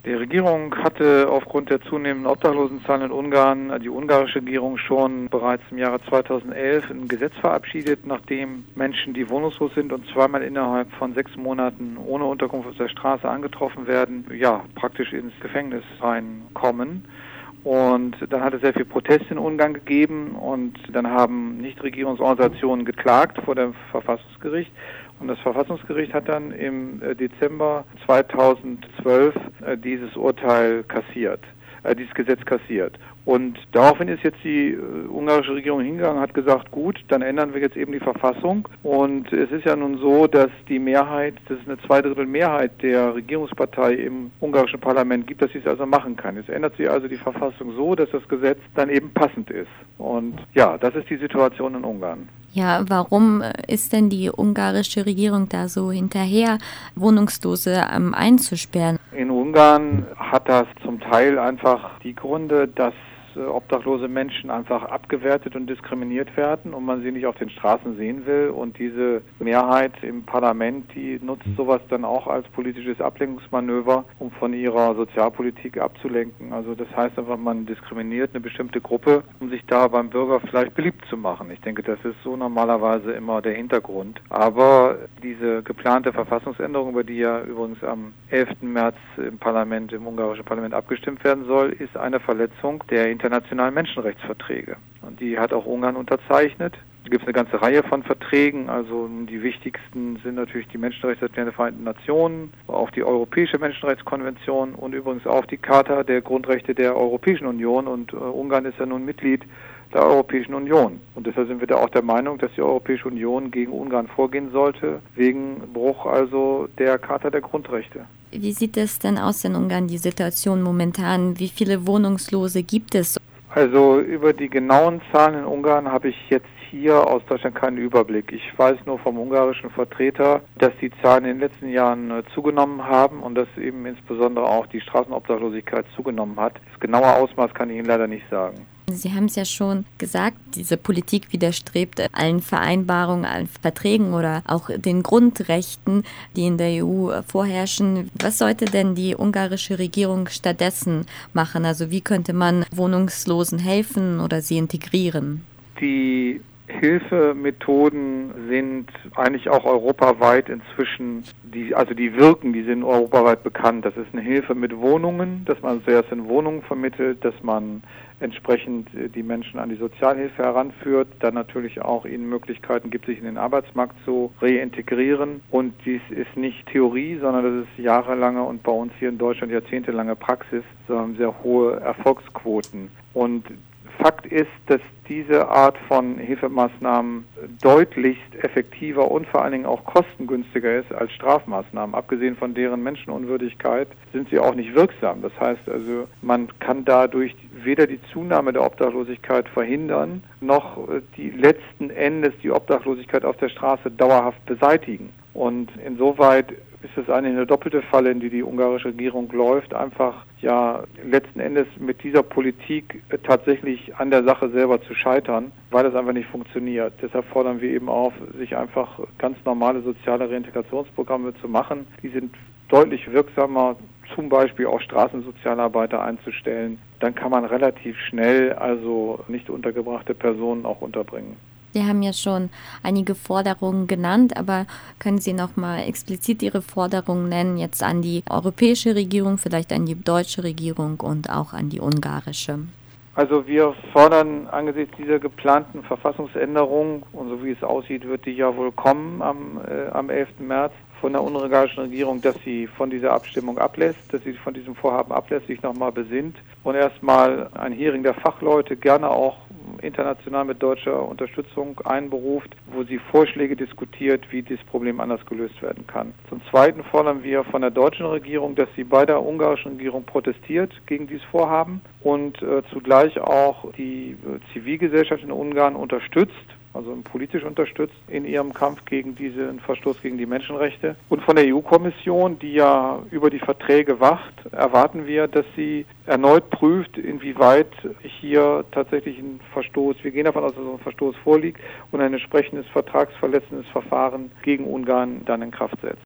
Die Regierung hatte aufgrund der zunehmenden Obdachlosenzahlen in Ungarn, die ungarische Regierung, schon bereits im Jahre 2011 ein Gesetz verabschiedet, nachdem Menschen, die wohnungslos sind und zweimal innerhalb von 6 Monaten ohne Unterkunft auf der Straße angetroffen werden, praktisch ins Gefängnis reinkommen. Und dann hat es sehr viel Protest in Ungarn gegeben und dann haben Nichtregierungsorganisationen geklagt vor dem Verfassungsgericht. Und das Verfassungsgericht hat dann im Dezember 2012 dieses Gesetz kassiert. Und daraufhin ist jetzt die ungarische Regierung hingegangen und hat gesagt, gut, dann ändern wir jetzt eben die Verfassung. Und es ist ja nun so, dass die Mehrheit, das ist eine Zweidrittelmehrheit der Regierungspartei im ungarischen Parlament gibt, dass sie es also machen kann. Jetzt ändert sie also die Verfassung so, dass das Gesetz dann eben passend ist. Und ja, das ist die Situation in Ungarn. Ja, warum ist denn die ungarische Regierung da so hinterher, Wohnungslose einzusperren? In Ungarn hat das zum Teil einfach die Gründe, dass obdachlose Menschen einfach abgewertet und diskriminiert werden und man sie nicht auf den Straßen sehen will. Und diese Mehrheit im Parlament, die nutzt sowas dann auch als politisches Ablenkungsmanöver, um von ihrer Sozialpolitik abzulenken. Also das heißt einfach, man diskriminiert eine bestimmte Gruppe, um sich da beim Bürger vielleicht beliebt zu machen. Ich denke, das ist so normalerweise immer der Hintergrund. Aber diese geplante Verfassungsänderung, über die ja übrigens am 11. März im ungarischen Parlament abgestimmt werden soll, ist eine Verletzung der internationalen Menschenrechtsverträge. Und die hat auch Ungarn unterzeichnet. Da gibt es eine ganze Reihe von Verträgen, also die wichtigsten sind natürlich die Menschenrechtserklärung der Vereinten Nationen, auch die Europäische Menschenrechtskonvention und übrigens auch die Charta der Grundrechte der Europäischen Union. Und Ungarn ist ja nun Mitglied der Europäischen Union. Und deshalb sind wir da auch der Meinung, dass die Europäische Union gegen Ungarn vorgehen sollte, wegen Bruch also der Charta der Grundrechte. Wie sieht es denn aus in Ungarn, die Situation momentan? Wie viele Wohnungslose gibt es? Also über die genauen Zahlen in Ungarn habe ich jetzt hier aus Deutschland keinen Überblick. Ich weiß nur vom ungarischen Vertreter, dass die Zahlen in den letzten Jahren zugenommen haben und dass eben insbesondere auch die Straßenobdachlosigkeit zugenommen hat. Das genaue Ausmaß kann ich Ihnen leider nicht sagen. Sie haben es ja schon gesagt, diese Politik widerstrebt allen Vereinbarungen, allen Verträgen oder auch den Grundrechten, die in der EU vorherrschen. Was sollte denn die ungarische Regierung stattdessen machen? Also wie könnte man Wohnungslosen helfen oder sie integrieren? Die Hilfemethoden sind eigentlich auch europaweit inzwischen, die wirken, die sind europaweit bekannt. Das ist eine Hilfe mit Wohnungen, dass man zuerst in Wohnungen vermittelt, dass man entsprechend die Menschen an die Sozialhilfe heranführt, dann natürlich auch ihnen Möglichkeiten gibt, sich in den Arbeitsmarkt zu reintegrieren. Und dies ist nicht Theorie, sondern das ist jahrelange und bei uns hier in Deutschland jahrzehntelange Praxis, sondern sehr hohe Erfolgsquoten. Und Fakt ist, dass diese Art von Hilfemaßnahmen deutlichst effektiver und vor allen Dingen auch kostengünstiger ist als Strafmaßnahmen. Abgesehen von deren Menschenunwürdigkeit sind sie auch nicht wirksam. Das heißt also, man kann dadurch weder die Zunahme der Obdachlosigkeit verhindern, noch die letzten Endes die Obdachlosigkeit auf der Straße dauerhaft beseitigen. Und insoweit ist es eigentlich eine doppelte Falle, in die die ungarische Regierung läuft, einfach letzten Endes mit dieser Politik tatsächlich an der Sache selber zu scheitern, weil das einfach nicht funktioniert. Deshalb fordern wir eben auf, sich einfach ganz normale soziale Reintegrationsprogramme zu machen. Die sind deutlich wirksamer, zum Beispiel auch Straßensozialarbeiter einzustellen. Dann kann man relativ schnell also nicht untergebrachte Personen auch unterbringen. Sie haben ja schon einige Forderungen genannt, aber können Sie noch mal explizit Ihre Forderungen nennen, jetzt an die europäische Regierung, vielleicht an die deutsche Regierung und auch an die ungarische? Also wir fordern angesichts dieser geplanten Verfassungsänderung, und so wie es aussieht, wird die ja wohl kommen am 11. März, von der ungarischen Regierung, dass sie von dieser Abstimmung ablässt, dass sie von diesem Vorhaben ablässt, sich nochmal besinnt und erstmal ein Hearing der Fachleute, gerne auch international mit deutscher Unterstützung einberuft, wo sie Vorschläge diskutiert, wie dieses Problem anders gelöst werden kann. Zum Zweiten fordern wir von der deutschen Regierung, dass sie bei der ungarischen Regierung protestiert gegen dieses Vorhaben und zugleich auch die Zivilgesellschaft in Ungarn unterstützt, also politisch unterstützt in ihrem Kampf gegen diesen Verstoß gegen die Menschenrechte. Und von der EU-Kommission, die ja über die Verträge wacht, erwarten wir, dass sie erneut prüft, inwieweit hier tatsächlich ein Verstoß, wir gehen davon aus, dass so ein Verstoß vorliegt und ein entsprechendes vertragsverletzendes Verfahren gegen Ungarn dann in Kraft setzt.